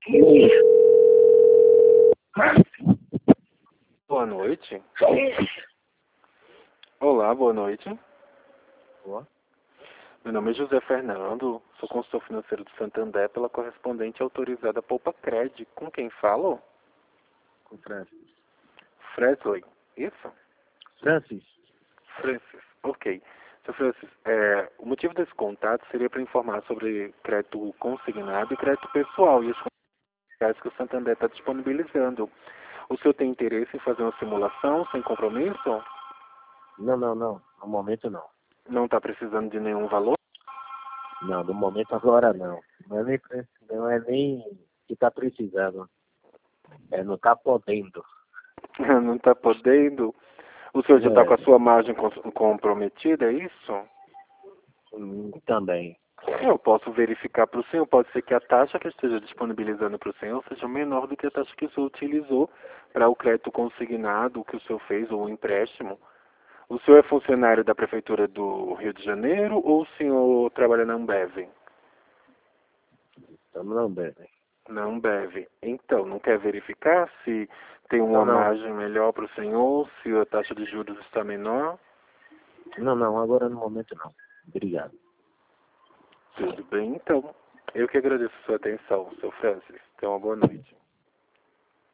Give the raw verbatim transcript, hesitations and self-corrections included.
Boa noite. Olá, boa noite. Boa. Meu nome é José Fernando, sou consultor financeiro do Santander pela correspondente autorizada Poupa Cred. Com quem falo? Com Francis. Fresley, isso? Francis? Francis, ok. Seu Francis, é, o motivo desse contato seria para informar sobre crédito consignado e crédito pessoal e as condições que o Santander está disponibilizando. O senhor tem interesse em fazer uma simulação sem compromisso? Não, não, não. No momento não. Não está precisando de nenhum valor? Não, no momento agora não. Não é nem, pre- não é nem que está precisando. É não está podendo. Não está podendo? O senhor já está com É, a sua margem cons- comprometida, é isso? hum, também. Eu posso verificar para o senhor, pode ser que a taxa que eu esteja disponibilizando para o senhor seja menor do que a taxa que o senhor utilizou para o crédito consignado que o senhor fez, ou o empréstimo. O senhor é funcionário da Prefeitura do Rio de Janeiro ou o senhor trabalha na Ambev? Estamos não bem. Na Ambev. Então, não quer verificar se tem Não, uma não. margem melhor para o senhor, se a taxa de juros está menor? Não, não. Agora no momento não. Obrigado. Tudo bem, então. Eu que agradeço a sua atenção, seu Francis. Tenha uma boa noite.